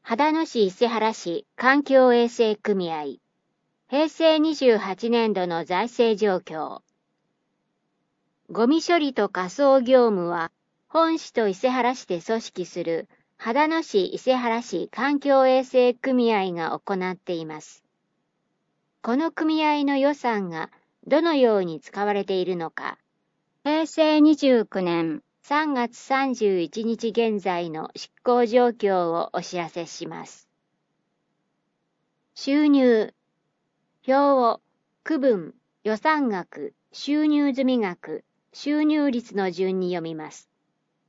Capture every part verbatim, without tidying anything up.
秦野市伊勢原市環境衛生組合、平成にじゅうはちねんどの財政状況。ゴミ処理と仮装業務は、本市と伊勢原市で組織する秦野市伊勢原市環境衛生組合が行っています。この組合の予算がどのように使われているのか、平成にじゅうきゅうねんさんがつさんじゅういちにち現在の執行状況をお知らせします。収入、表を区分、予算額、収入済額、収入率の順に読みます。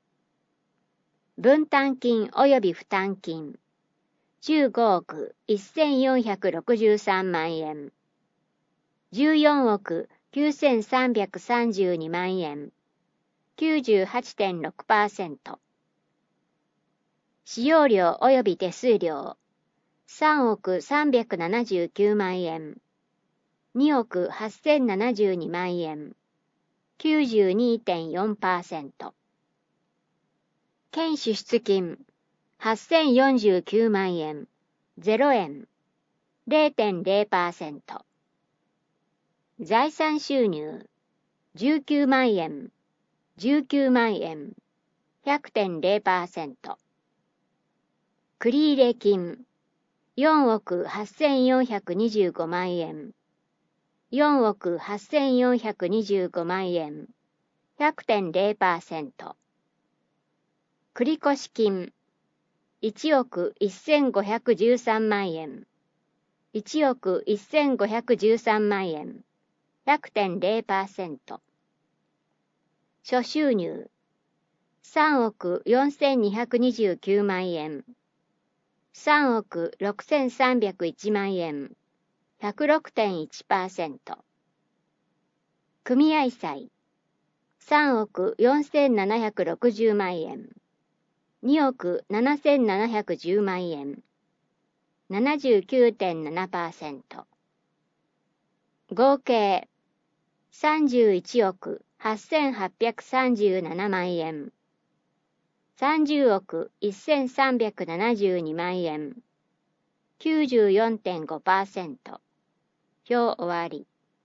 分担金及び負担金、じゅうごおくせんよんひゃくろくじゅうさんまんえん、じゅうよんおくきゅうせんさんびゃくさんじゅうにまんえん、きゅうじゅうはちてんろくパーセント。使用料及び手数料、さんおくさんびゃくななじゅうきゅうまんえん、におくはっせんななじゅうにまんえん、きゅうじゅうにてんよんパーセント。県支出金、はっせんよんじゅうきゅうまんえん、ゼロえん、れいてんれいパーセント。財産収入、じゅうきゅうまんえん、じゅうきゅうまんえん、ひゃくてんれいパーセント。繰入金、よんおくはっせんよんひゃくにじゅうごまんえん、よんおくはっせんよんひゃくにじゅうごまんえん、ひゃくてんれいパーセント。繰越金、いちおくせんごひゃくじゅうさんまんえん、いちおくせんごひゃくじゅうさんまんえん、ひゃくてんれいパーセント。諸収入、さんおくよんせんにひゃくにじゅうきゅうまんえん、さんおくろくせんさんびゃくいちまんえん、ひゃくろくてんいちパーセント。組合債、さんおくよんせんななひゃくろくじゅうまんえん、におくななせんななひゃくじゅうまんえん、ななじゅうきゅうてんななパーセント。合計、さんじゅういちおくはっせんはっぴゃくさんじゅうななまんえん、さんじゅうおくせんさんびゃくななじゅうにまんえん、きゅうじゅうよんてんごパーセント。表終わり。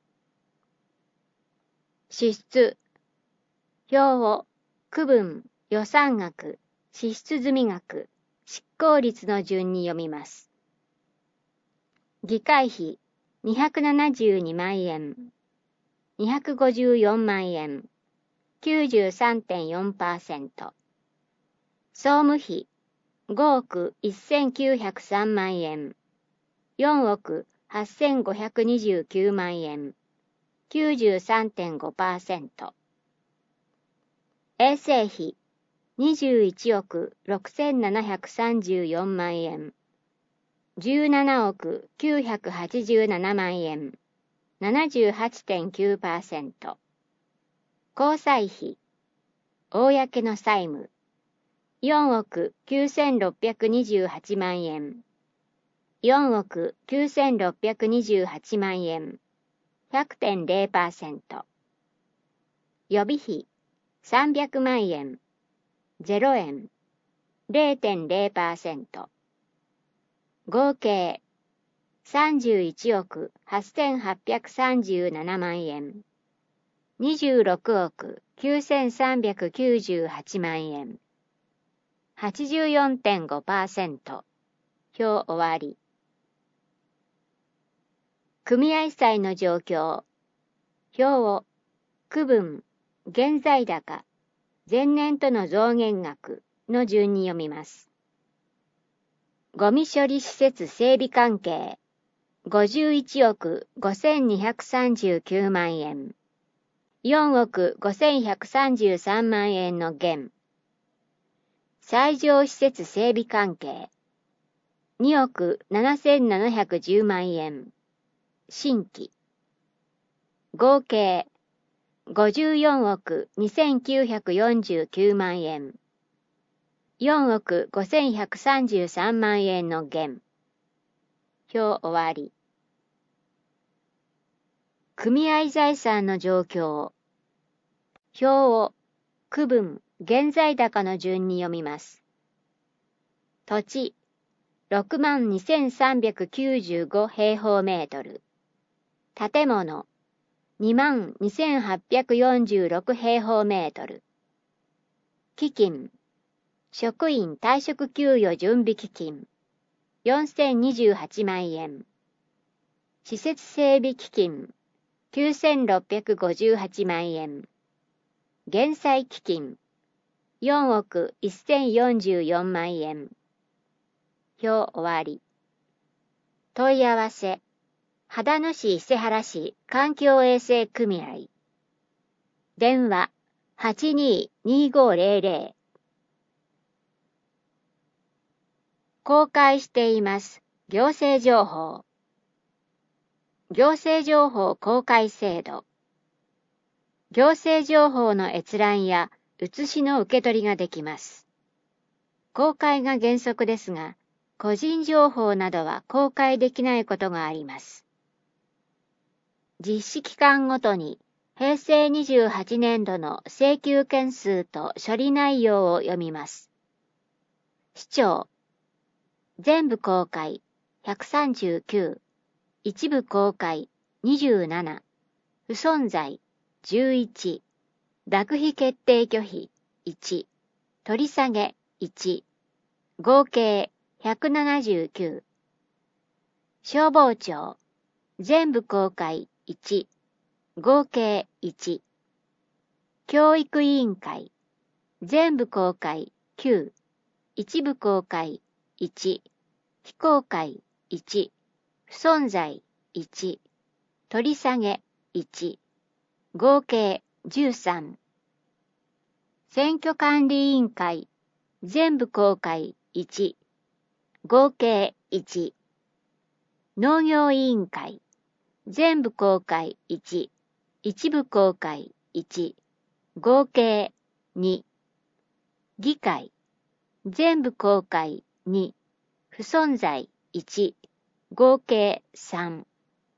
支出、表を区分、予算額、支出済額、執行率の順に読みます。議会費にひゃくななじゅうにまんえん、にひゃくごじゅうよんまんえん、きゅうじゅうさんてんよんパーセント。総務費ごおくせんきゅうひゃくさんまんえん、よんおくはっせんごひゃくにじゅうきゅうまんえん、きゅうじゅうさんてんごパーセント。衛生費にじゅういちおくろくせんななひゃくさんじゅうよんまんえん、じゅうななおくきゅうひゃくはちじゅうななまんえん、ななじゅうはちてんきゅうパーセント。交際費、公の債務、よんおくきゅうせんろっぴゃくにじゅうはちまんえん、よんおくきゅうせんろっぴゃくにじゅうはちまんえん、ひゃくてんれいパーセント。予備費、さんびゃくまんえん、ゼロえん、れいてんれいパーセント。合計、さんじゅういちおくはっせんはっぴゃくさんじゅうななまんえん、にじゅうろくおくきゅうせんさんびゃくきゅうじゅうはちまんえん、はちじゅうよんてんごパーセント。表終わり。組合債の状況。表を区分、現在高、前年との増減額の順に読みます。ゴミ処理施設整備関係、ごじゅういちおくごせんにひゃくさんじゅうきゅうまんえん、よんおくごせんひゃくさんじゅうさんまんえんの減。最上施設整備関係、におくななせんななひゃくじゅうまんえん、新規。合計、ごじゅうよんおくにせんきゅうひゃくよんじゅうきゅうまんえん、よんおくごせんひゃくさんじゅうさんまんえんの減。表終わり。組合財産の状況。表を区分、現在高の順に読みます。土地、 ろくまんにせんさんびゃくきゅうじゅうご平方メートル。建物、にまんにせんはっぴゃくよんじゅうろく平方メートル。基金、職員退職給与準備基金、よんせんにじゅうはちまんえん。施設整備基金、きゅうせんろっぴゃくごじゅうはちまんえん。減債基金、よんおくせんよんじゅうよんまんえん。表終わり。問い合わせ、秦野市伊勢原市環境衛生組合。電話、はちにーにーごーぜろぜろ。公開しています。行政情報。行政情報公開制度。行政情報の閲覧や写しの受け取りができます。公開が原則ですが、個人情報などは公開できないことがあります。実施期間ごとにへいせいにじゅうはちねんどの請求件数と処理内容を読みます。市長、全部公開ひゃくさんじゅうきゅう、一部公開にじゅうなな、不存在じゅういち、諾費決定拒否いち、取り下げいち、合計ひゃくななじゅうきゅう。消防庁、全部公開いち、合計いち。教育委員会、全部公開きゅう、一部公開いち、非公開いち、不存在いち、取り下げいち、合計じゅうさん。選挙管理委員会、全部公開いち、合計いち。農業委員会、全部公開いち、一部公開いち、合計に。議会、全部公開に、不存在いち、合計さん。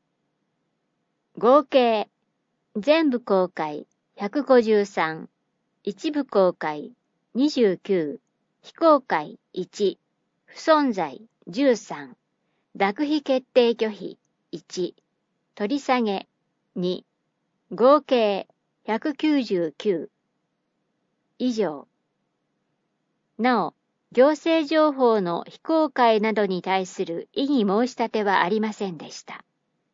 合計、全部公開ひゃくごじゅうさん、一部公開にじゅうきゅう、非公開いち、不存在じゅうさん、諾費決定拒否いち、取り下げに、合計ひゃくきゅうじゅうきゅう。以上。なお、行政情報の非公開などに対する異議申し立てはありませんでした。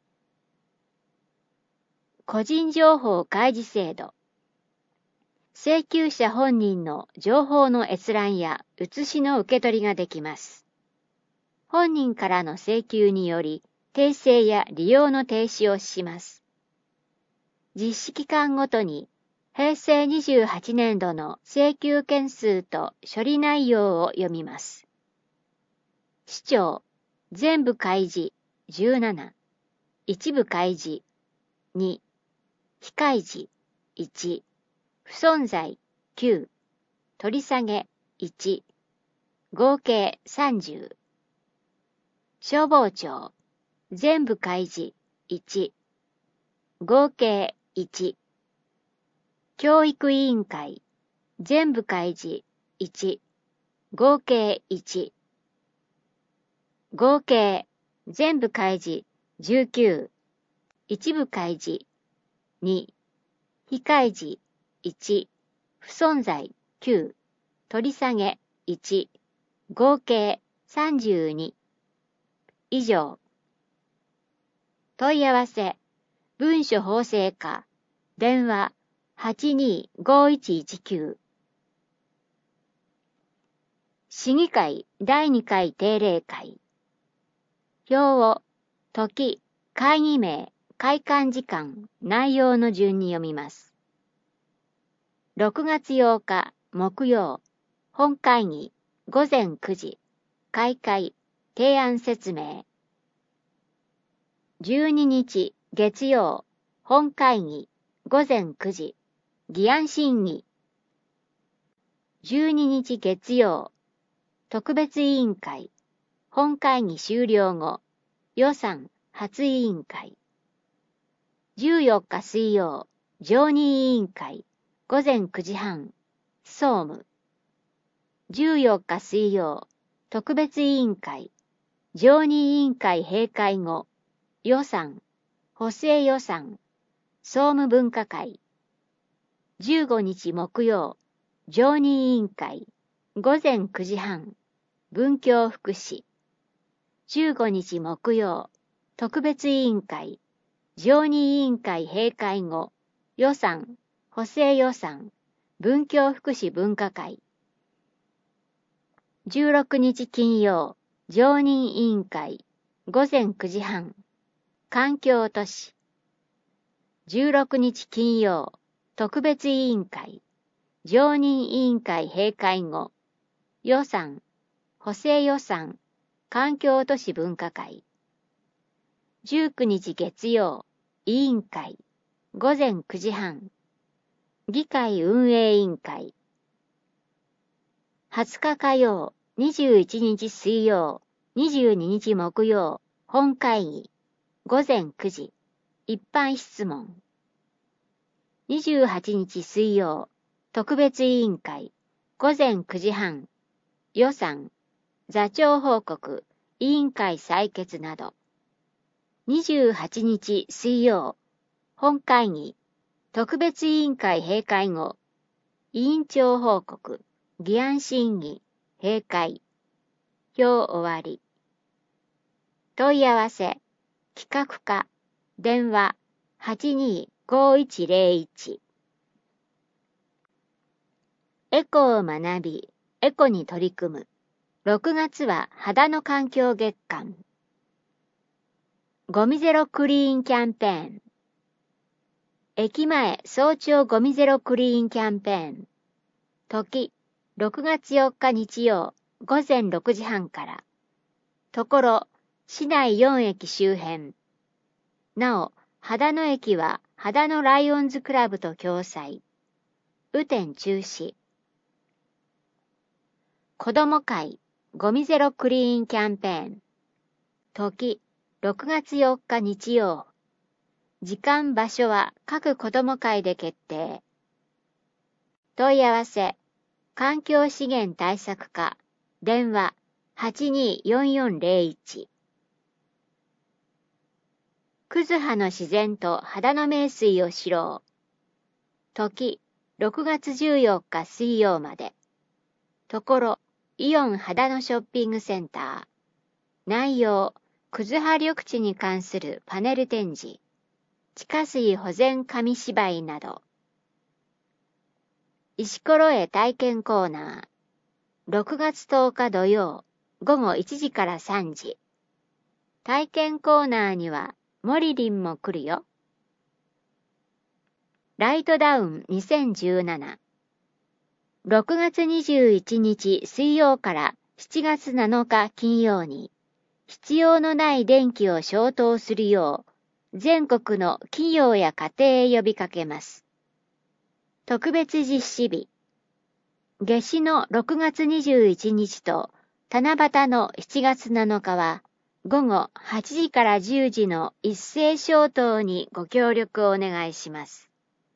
個人情報開示制度。請求者本人の情報の閲覧や写しの受け取りができます。本人からの請求により、訂正や利用の停止をします。実施期間ごとに、へいせいにじゅうはちねんどの請求件数と処理内容を読みます。市長、全部開示じゅうなな、一部開示に、非開示いち、不存在きゅう、取り下げいち、合計さんじゅう。消防庁、全部開示いち、合計いち。教育委員会、全部開示いち、合計いち。合計、全部開示じゅうきゅう、一部開示に、非開示いち、不存在きゅう、取り下げいち、合計さんじゅうに。以上。問い合わせ、文書法制課、電話はちにーごーいちいちきゅう。市議会だいにかい定例会。表を、時、会議名、会館時間、内容の順に読みます。ろくがつようか、木曜、本会議、ごぜんくじ、開会、提案説明。じゅうににち、月曜、本会議、ごぜんくじ、議案審議。じゅうににち月曜、特別委員会、本会議終了後、予算初委員会。じゅうよっか水曜、常任委員会、ごぜんくじはん、総務。じゅうよっか水曜、特別委員会、 常任委員会閉会後、予算、補正予算、総務分科会。じゅうごにち木曜、常任委員会、ごぜんくじはん、文教福祉。じゅうごにち木曜、特別委員会、常任委員会閉会後、予算、補正予算、文教福祉分科会。じゅうろくにち金曜、常任委員会、ごぜんくじはん、環境都市。じゅうろくにち金曜、特別委員会、常任委員会閉会後、予算、補正予算、環境都市分科会。じゅうくにち月曜、委員会、ごぜんくじはん、議会運営委員会。はつか火曜、にじゅういちにち水曜、にじゅうににち木曜、本会議、ごぜんくじ、一般質問。にじゅうはちにち水曜、特別委員会、ごぜんくじはん、予算、座長報告、委員会採決など。にじゅうはちにち水曜、本会議、特別委員会閉会後、委員長報告、議案審議、閉会。表終わり。問い合わせ、企画課、電話、はちにーごーいちゼロいち。エコを学び、エコに取り組む。ろくがつは肌の環境月間。ゴミゼロクリーンキャンペーン。駅前早朝ゴミゼロクリーンキャンペーン。時、ろくがつよっか日曜、ごぜんろくじはんから。ところ、市内よんえき周辺。なお、秦野駅は秦野ライオンズクラブと共催。雨天中止。子ども会ゴミゼロクリーンキャンペーン。時、ろくがつよっか日曜。時間場所は各子ども会で決定。問い合わせ、環境資源対策課、電話はちにーよんよんゼロいち。くずはの自然と秦野名水を知ろう。時、ろくがつじゅうよっか水曜まで。ところ、イオン秦野ショッピングセンター。内容、くずは緑地に関するパネル展示。地下水保全紙芝居など。石ころ絵体験コーナー。ろくがつとおか土曜、ごごいちじからさんじ。体験コーナーには、モリリンも来るよ。ライトダウンにせんじゅうなな。ろくがつにじゅういちにち水曜からしちがつなのか金曜に、必要のない電気を消灯するよう、全国の企業や家庭へ呼びかけます。特別実施日。夏至のろくがつにじゅういちにちと七夕のしちがつなのかは、ごごはちじからじゅうじの一斉消灯にご協力をお願いします。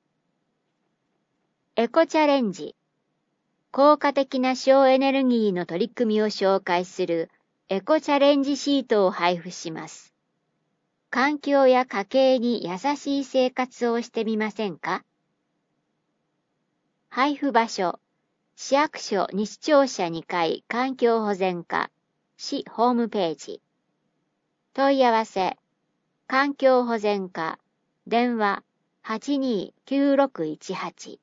エコチャレンジ。効果的な省エネルギーの取り組みを紹介するエコチャレンジシートを配布します。環境や家計に優しい生活をしてみませんか？配布場所、市役所西庁舎にかい環境保全課、市ホームページ。問い合わせ、環境保全課、電話はちにーきゅうろくいちはち。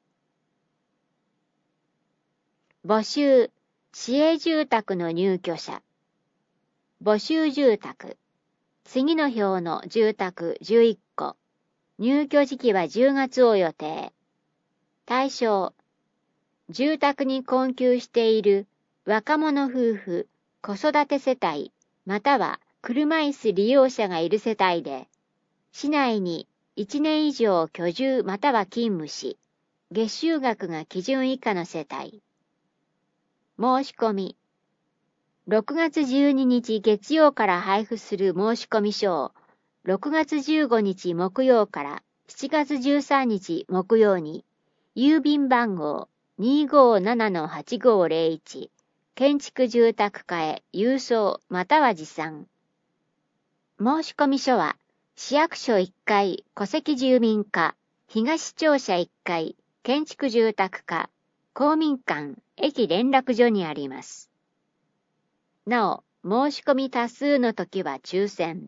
募集、市営住宅の入居者。募集住宅。次の表の住宅じゅういっこ。入居時期はじゅうがつを予定。対象。住宅に困窮している若者夫婦、子育て世帯、または車椅子利用者がいる世帯で、市内にいちねん以上居住または勤務し、月収額が基準以下の世帯。申し込み。ろくがつじゅうににち月曜から配布する申し込み書を、ろくがつじゅうごにち木曜からしちがつじゅうさんにち木曜に、郵便番号 にーごーななのはちごーゼロいち、 建築住宅課へ郵送または持参。申込書は、市役所いっかい戸籍住民課、東庁舎いっかい建築住宅課、公民館、駅連絡所にあります。なお、申し込み多数の時は抽選。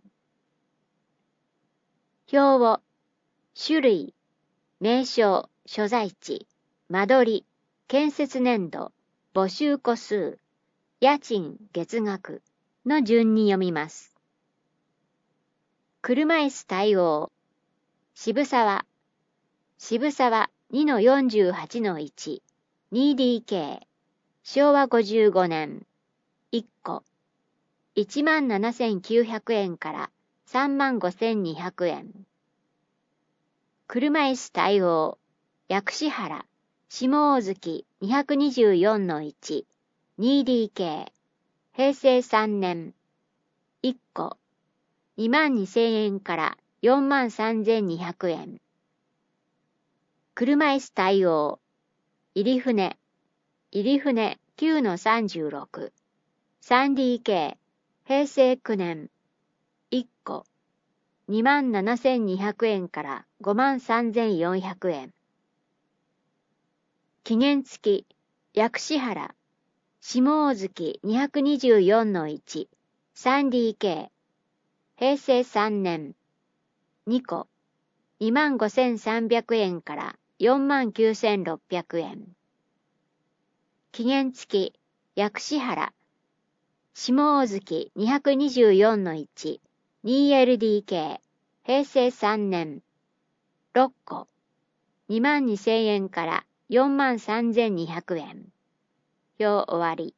表を、種類、名称、所在地、間取り、建設年度、募集戸数、家賃、月額の順に読みます。車椅子対応。渋沢。渋沢 にのよんじゅうはちのいち、にディーケー、昭和ごじゅうごねん、いっこ、いちまんななせんきゅうひゃくえんからさんまんごせんにひゃくえん。車椅子対応。薬師原、下大月 にひゃくにじゅうよんのいち、にディーケー、平成さんねん、いっこ、にまんにせんえんからよんまんさんぜんにひゃくえん。車椅子対応。入船、入船 きゅうのさんじゅうろく、さんディーケー、平成きゅうねん、いっこ、にまんななせんにひゃくえんからごまんさんぜんよんひゃくえん。期限付き、薬師原、下大月 にひゃくにじゅうよんのいち、さんディーケー、平成さんねん、にこ、にまんごせんさんびゃくえんからよんまんきゅうせんろっぴゃくえん。期限付き、薬師原、下大月 にひゃくにじゅうよんのいち、にエルディーケー、平成さんねん、ろっこ、にまんにせんえんからよんまんさんぜんにひゃくえん。表終わり。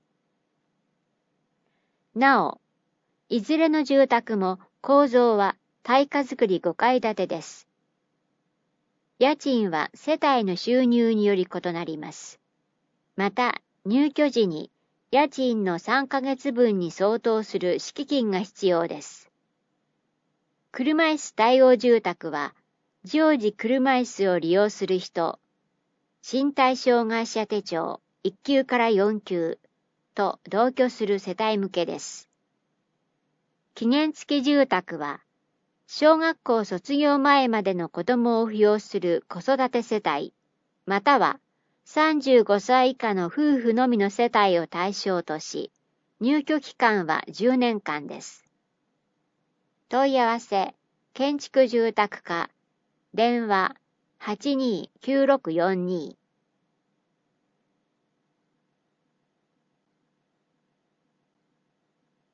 なお、いずれの住宅も構造は耐火造りごかい建てです。家賃は世帯の収入により異なります。また、入居時に家賃のさんかげつぶんに相当する敷金が必要です。車椅子対応住宅は、常時車椅子を利用する人、身体障害者手帳いっきゅうからよんきゅうと同居する世帯向けです。期限付き住宅は、小学校卒業前までの子供を扶養する子育て世帯、またはさんじゅうごさい以下の夫婦のみの世帯を対象とし、入居期間はじゅうねんかんです。問い合わせ、建築住宅課、電話はちにーきゅうろくよんにー